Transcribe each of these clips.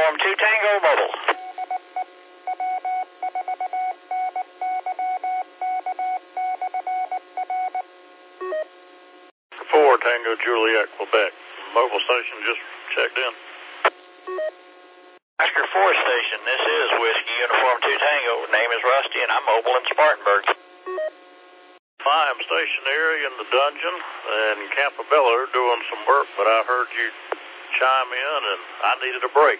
Uniform 2 Tango Mobile. 4 Tango Juliet, Quebec. Mobile station just checked in. Oscar 4 station, this is Whiskey Uniform 2 Tango. Name is Rusty and I'm mobile in Spartanburg. I'm stationed here in the dungeon and Campobello are doing some work, but I heard you chime in and I needed a break.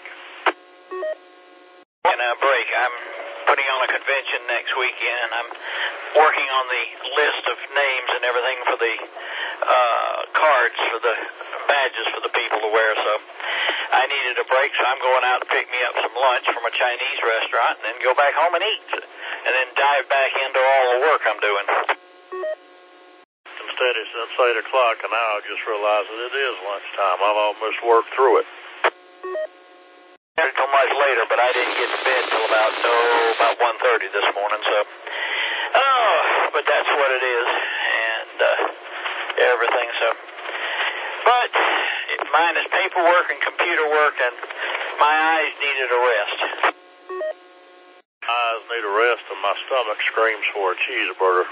And a break. I'm putting on a convention next weekend and I'm working on the list of names and everything for the cards, for the badges for the people to wear, so I needed a break, so I'm going out to pick me up some lunch from a Chinese restaurant and then go back home and eat, and then dive back into all the work I'm doing. Been steady since 8 o'clock, and now I just realized that it is lunchtime. I've almost worked through it. Until much later, but I didn't get to bed till about 1:30 this morning, so but that's what it is, and everything, so. But mine is paperwork and computer work, and my eyes needed a rest. Eyes need a rest, and my stomach screams for a cheeseburger.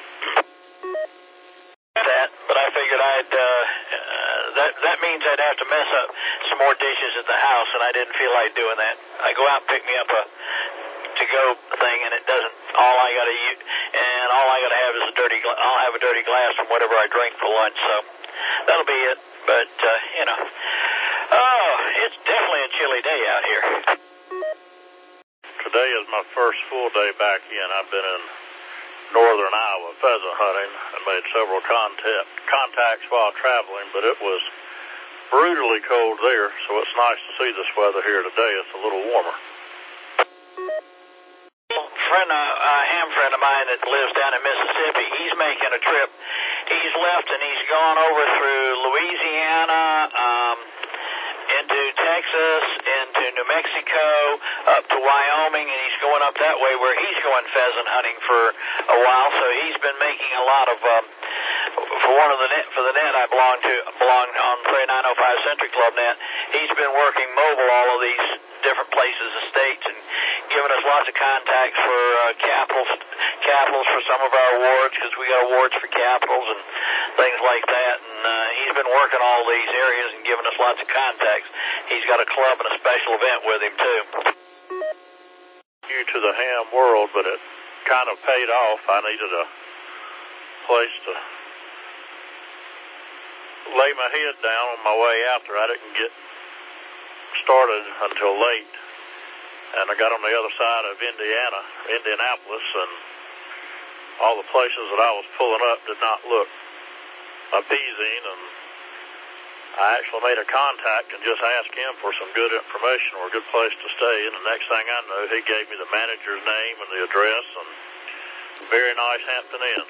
But I figured that means I'd have to mess up some more dishes at the house, and I didn't feel like doing that. I go out and pick me up a to-go thing, and it doesn't. All I gotta have is I'll have a dirty glass from whatever I drink for lunch. So that'll be it. But it's definitely a chilly day out here. Today is my first full day back in. I've been in northern Iowa pheasant hunting and made several contacts while traveling, but it was brutally cold there, so it's nice to see this weather here today. It's a little warmer. A ham friend of mine that lives down in Mississippi, he's making a trip. He's left and he's gone over through Louisiana, into Texas, into New Mexico, up to Wyoming, and he's going up that way where he's going pheasant hunting for a while. So he's been making a lot of for the net I belong on Prairie 905 Century Club net. He's been working mobile all of these different places and states and giving us lots of contacts for capitals for some of our awards, because we got awards for capitals and things like that. And he's been working all these areas and giving us lots of contacts. He's got a club and a special event with him too. New to the ham world, but it kind of paid off. I needed a place to lay my head down on my way out there. I didn't get started until late, and I got on the other side of Indianapolis, and all the places that I was pulling up did not look appeasing, and I actually made a contact and just asked him for some good information or a good place to stay, and the next thing I know, he gave me the manager's name and the address, and very nice Hampton Inn.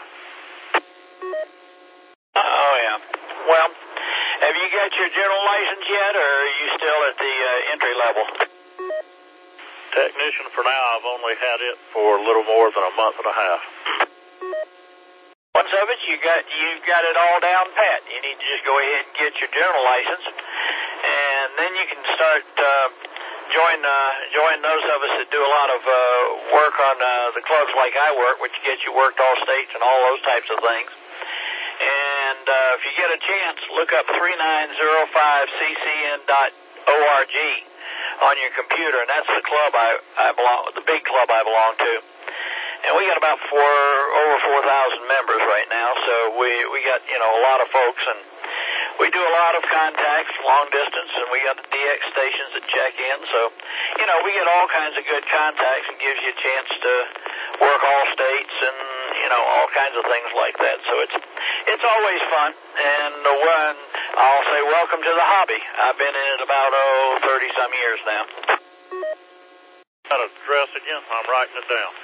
Oh, yeah. Well, have you got your general license yet, or are you still at the entry level? Technician for now. I've only had it for a little more than a month and a half. Once of it, you've got it all down pat. You need to just go ahead and get your general license, and then you can start join those of us that do a lot of work on the clubs like I work, which gets you worked all states and all those types of things. And if you get a chance, look up 3905ccn.org on your computer, and that's the club the big club I belong to. And we got about over 4,000 members right now, so we got a lot of folks, and we do a lot of contacts long distance, and we got the DX stations that check in, so we get all kinds of good contacts and gives you a chance to work all states and all kinds of things like that. So it's always fun, and I'll say welcome to the hobby. I've been in it about 30-some years now. That address again? I'm writing it down.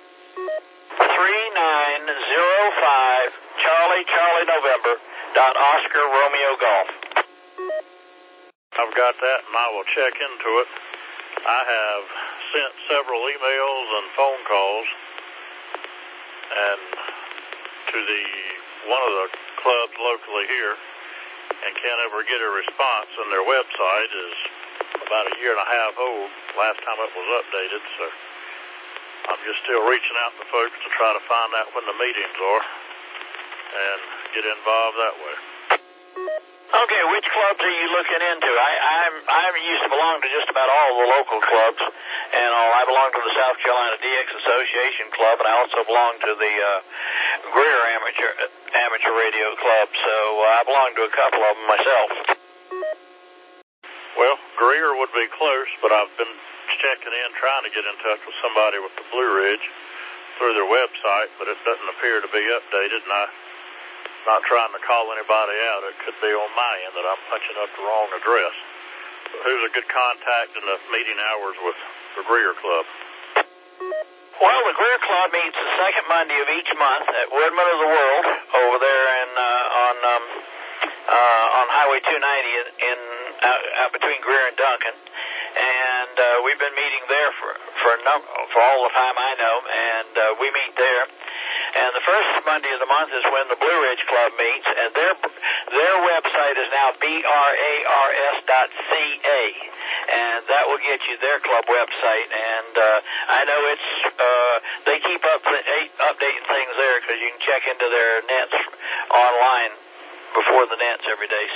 3905 Charlie November Oscar Romeo Golf. I've got that, and I will check into it. I have sent several emails and phone calls and to one of the clubs locally here, and can't ever get a response, and their website is about a year and a half old last time it was updated, so I'm just still reaching out to folks to try to find out when the meetings are and get involved that way. Okay, which clubs are you looking into? I used to belong to just about all the local clubs, and I belong to the South Carolina DX Association Club, and I also belong to the Greer Amateur Radio Club, so I belong to a couple of them myself. Well, Greer would be close, but I've been checking in, trying to get in touch with somebody with the Blue Ridge through their website, but it doesn't appear to be updated, and I'm not trying to call anybody out. It could be on my end that I'm punching up the wrong address. But who's a good contact in the meeting hours with the Greer Club? Well, the Greer Club meets the second Monday of each month at Woodman of the World over there on Highway 290 out between Greer and Duncan. And we've been meeting there for all the time I know, and we meet there. And the first Monday of the month is when the Blue Ridge Club meets, and their website is now BRARS.ca, and that will get you their club website. And I know they keep updating things there because you can check into their nets online before the nets every day.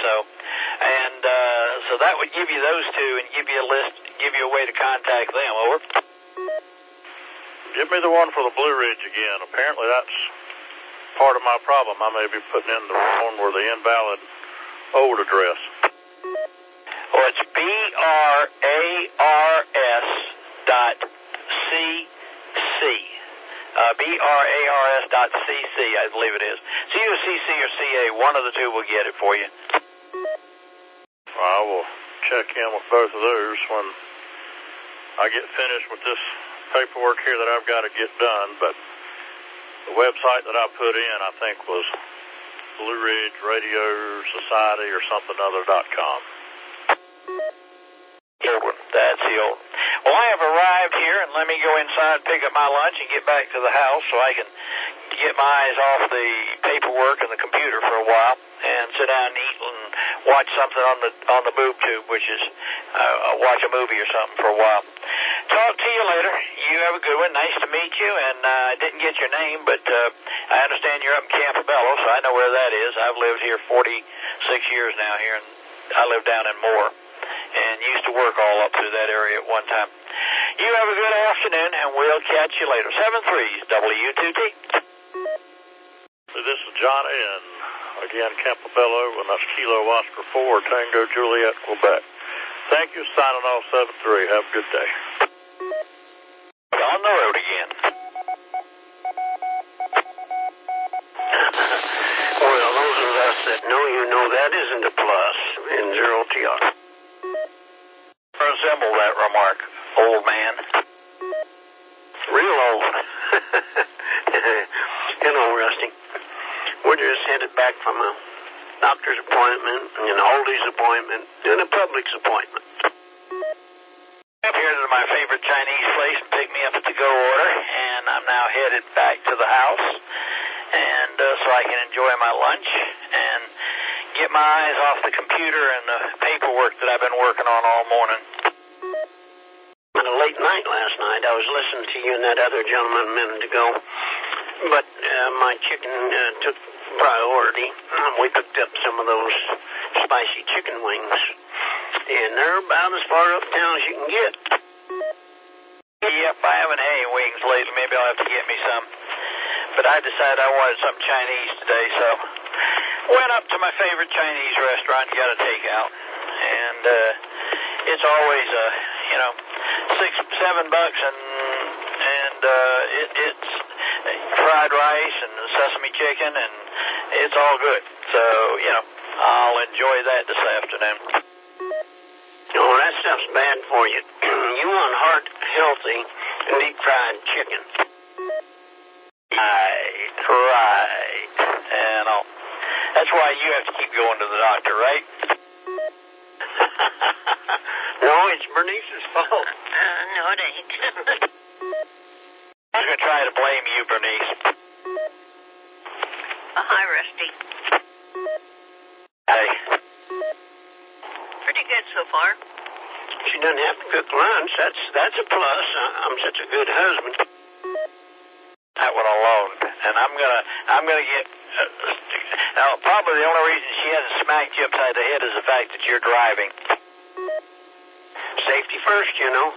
So that would give you those two and give you a list, give you a way to contact them. Over. Give me the one for the Blue Ridge again. Apparently that's part of my problem. I may be putting in the one where the invalid old address. Well, it's BRARS.cc. BRARS.cc, I believe it is. It's either CC or CA. One of the two will get it for you. I will check in with both of those when I get finished with this paperwork here that I've got to get done, but the website that I put in, I think, was Blue Ridge Radio Society or something other.com. That's the old one. Well, I have arrived here, and let me go inside, pick up my lunch, and get back to the house so I can get my eyes off the paperwork and the computer for a while and sit down and eat and watch something on the boob tube, which is watch a movie or something for a while. Talk to you later. You have a good one. Nice to meet you. And I didn't get your name, but I understand you're up in Campobello, so I know where that is. I've lived here 46 years now here, and I live down in Moore and used to work all up through that area at one time. You have a good afternoon, and we'll catch you later. 7-3 WTT. This is John N. Again, Campobello, and that's Kilo Oscar 4, Tango Juliet, Quebec. Thank you, signing off 7-3. Have a good day. On the road again. Well, those of us that know you know that isn't a plus in 0TR. Resemble that remark, old man. Real old. You know, Rusty, we're just headed back from a doctor's appointment, an oldies appointment, and a Publix appointment. Up here to my favorite Chinese place and pick me up at the go order, and I'm now headed back to the house, and so I can enjoy my lunch and get my eyes off the computer and the paperwork that I've been working on all morning. At a late night last night, I was listening to you and that other gentleman a minute ago, but my chicken took priority. We picked up some of those spicy chicken wings, and they're about as far uptown as you can get. Yep, I haven't had any wings lately. Maybe I'll have to get me some. But I decided I wanted something Chinese today, so went up to my favorite Chinese restaurant and got a takeout. And it's always $6-7, and it's fried rice and sesame chicken, and it's all good. So, I'll enjoy that this afternoon. Oh, that stuff's bad for you. You want heart-healthy, deep-fried chicken. Right. And that's why you have to keep going to the doctor, right? No, it's Bernice's fault. No, it ain't. I was going to try to blame you, Bernice. Hi, Rusty. Hey. Pretty good so far. She doesn't have to cook lunch. That's a plus. I'm such a good husband. That one alone, and I'm gonna get. Now, probably the only reason she hasn't smacked you upside the head is the fact that you're driving. Safety first, you know.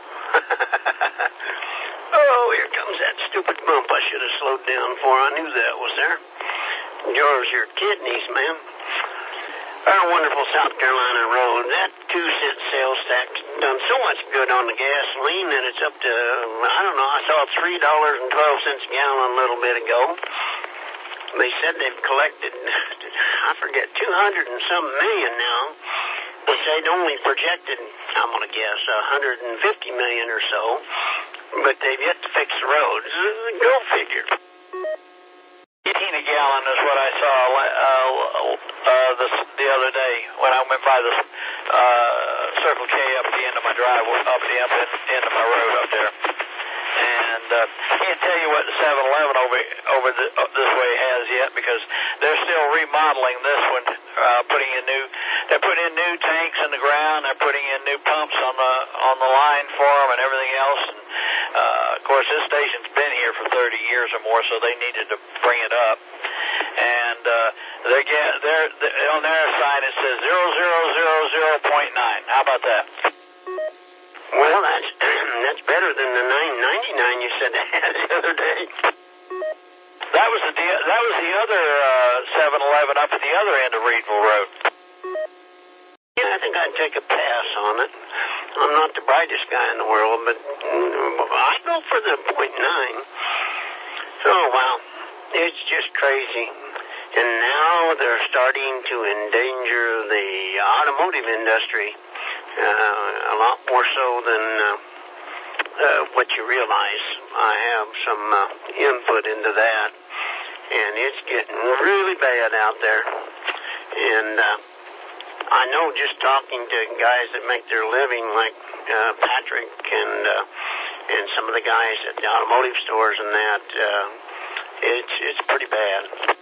Oh, here comes that stupid bump I should have slowed down for. I knew that was there. Yours, your kidneys, man. Our wonderful South Carolina road, that 2-cent sales tax done so much good on the gasoline that it's up to, I don't know, I saw $3.12 a gallon a little bit ago. They said they've collected, I forget, 200 and some million now, which they'd only projected, I'm going to guess, 150 million or so, but they've yet to fix the roads. Go figure. 18 a gallon is what I saw the other day when I went by the Circle K up the end of my drive, up the end of my road up there. And I can't tell you what the 7-Eleven over this way has yet because they're still remodeling this one, they're putting in new tanks in the ground, they're putting in new pumps on the line for them and everything else. And of course, this station's been here for 30 years or more, so they needed to bring it up. And they're on their sign it says 0000.9. How about that? Well, that's better than the 9.99 you said they had the other day. That was the other 7-Eleven up at the other end of Reedville Road. Yeah, I think I'd take a pass on it. I'm not the brightest guy in the world, but I go for the 0.9. Oh, wow. It's just crazy. And now they're starting to endanger the automotive industry a lot more so than what you realize. I have some input into that, and it's getting really bad out there. And I know just talking to guys that make their living, like Patrick and some of the guys at the automotive stores and that, it's pretty bad.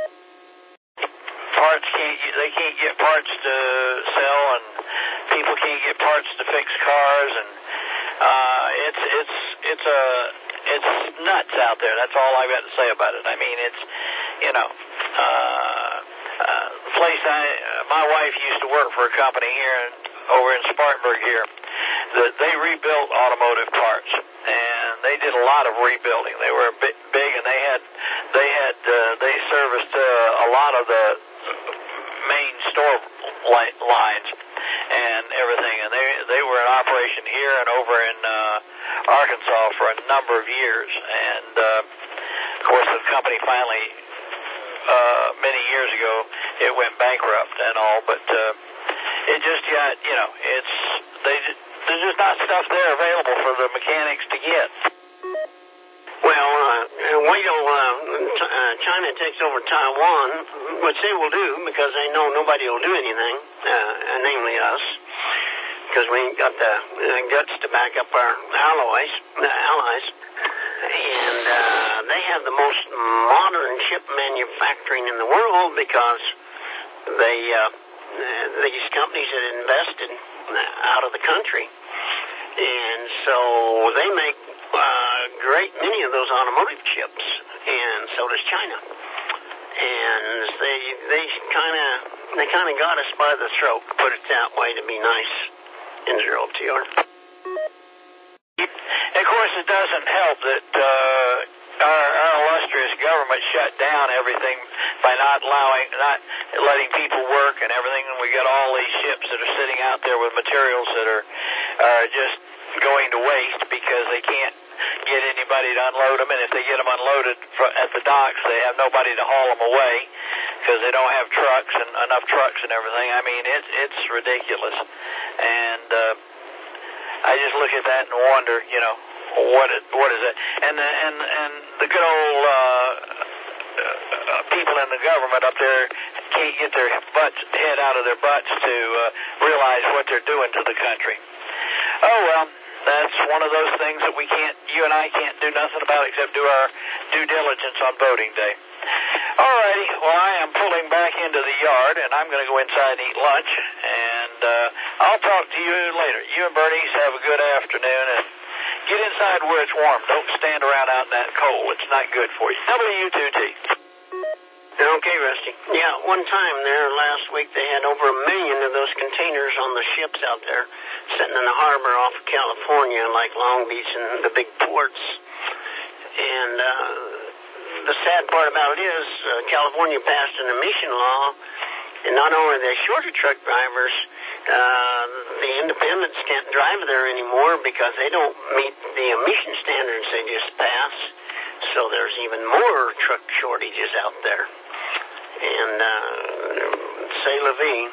They can't get parts to sell, and people can't get parts to fix cars, and it's nuts out there. That's all I've got to say about it. I mean, it's the place my wife used to work for a company here over in Spartanburg here. They rebuilt automotive parts, and they did a lot of rebuilding. They were big, and they serviced a lot of the main store lines and everything, and they were in operation here and over in Arkansas for a number of years. And of course, the company finally, many years ago, it went bankrupt and all. But it just got, there's just not stuff there available for the mechanics to get. Well, wait till China takes over Taiwan, which they will do because they know nobody will do anything, namely us, because we ain't got the guts to back up our allies. And they have the most modern chip manufacturing in the world because these companies had invested out of the country. And so they make great many of those automotive chips, and so does China. And they kind of got us by the throat, to put it that way, to be nice, Israel to you. Of course, it doesn't help that our illustrious government shut down everything by not letting people work and everything. And we got all these ships that are sitting out there with materials that are just going to waste because they can't get anybody to unload them. And if they get them unloaded at the docks, they have nobody to haul them away because they don't have trucks and enough trucks and everything. I mean, it's ridiculous. And I just look at that and wonder, what is it? And the good old people in the government up there can't get their head out of their butts to realize what they're doing to the country. Oh, well, that's one of those things that you and I can't do nothing about except do our due diligence on voting day. All righty, well, I am pulling back into the yard, and I'm going to go inside and eat lunch, and I'll talk to you later. You and Bernice have a good afternoon, and get inside where it's warm. Don't stand around out in that cold. It's not good for you. W2T. Okay, Rusty. Yeah, one time there last week they had over 1 million of those containers on the ships out there sitting in the harbor off of California, like Long Beach and the big ports. And the sad part about it is California passed an emission law, and not only the shorter truck drivers, the independents can't drive there anymore because they don't meet the emission standards they just passed. So there's even more truck shortages out there. And say la vie,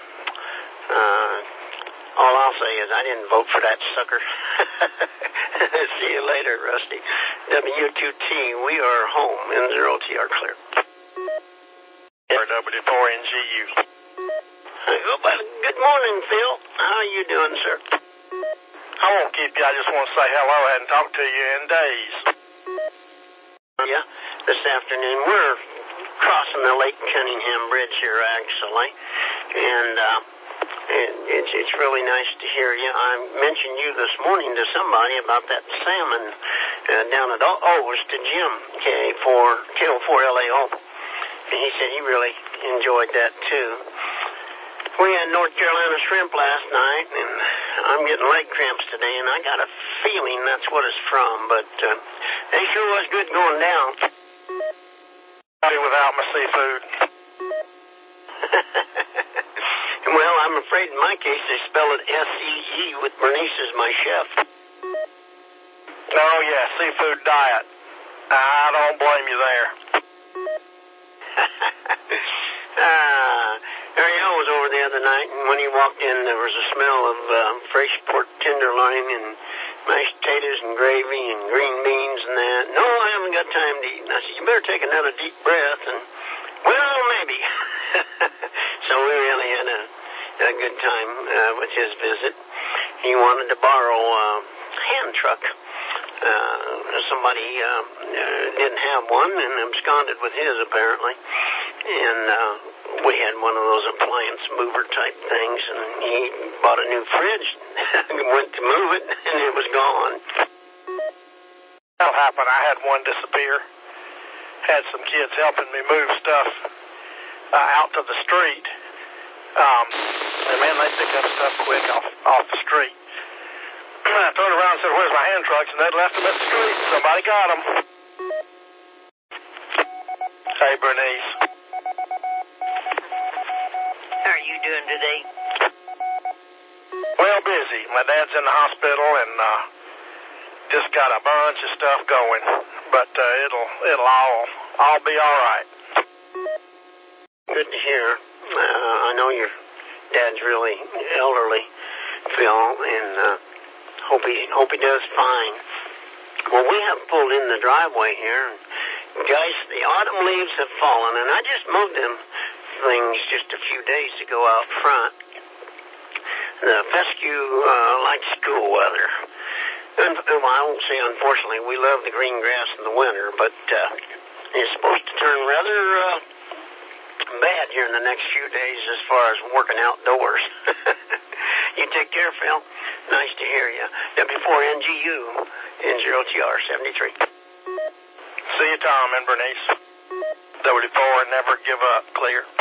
all I'll say is I didn't vote for that sucker. See you later, Rusty. W2T, we are home. N0TR clear. W4NGU. Good morning, Phil. How are you doing, sir? I won't keep you. I just want to say hello. I hadn't talked to you in days. Yeah, this afternoon we're crossing the Lake Cunningham Bridge here, actually, and it's really nice to hear you. I mentioned you this morning to somebody about that salmon down at O's to Jim, KO4LAO, and he said he really enjoyed that too. We had North Carolina shrimp last night, and I'm getting leg cramps today, and I got a feeling that's what it's from, but it sure was good going down. Without my seafood. Well, I'm afraid in my case they spell it S-E-E with Bernice as my chef. Oh, yeah, seafood diet. I don't blame you there. Ariel was over the other night, and when he walked in, there was a smell of fresh pork tenderloin and mashed potatoes and gravy and green beans and that. No, I haven't got time to eat. And I said, you better take another deep breath. And, well, maybe. So we really had a good time with his visit. He wanted to borrow a hand truck. Somebody didn't have one and absconded with his, apparently. And we had one of those appliance mover type things, and he bought a new fridge, went to move it, and it was gone. That'll happen. I had one disappear. Had some kids helping me move stuff out to the street. And man, they pick up stuff quick off the street. I turned around and said, where's my hand trucks? And they'd left them at the street. Somebody got them. Hey, Bernice. How are you doing today? Well, busy. My dad's in the hospital and just got a bunch of stuff going. But it'll all be all right. Good to hear. I know your dad's really elderly, Phil, and hope he does fine. Well, we have pulled in the driveway here, and guys, the autumn leaves have fallen, and I just mowed them things just a few days ago out front. The fescue likes cool weather. And, well, I won't say unfortunately, we love the green grass in the winter, but it's supposed to turn rather bad here in the next few days as far as working outdoors. You take care, Phil. Nice to hear you. W4NGU, N0TR 73. See you, Tom and Bernice. W4, never give up. Clear.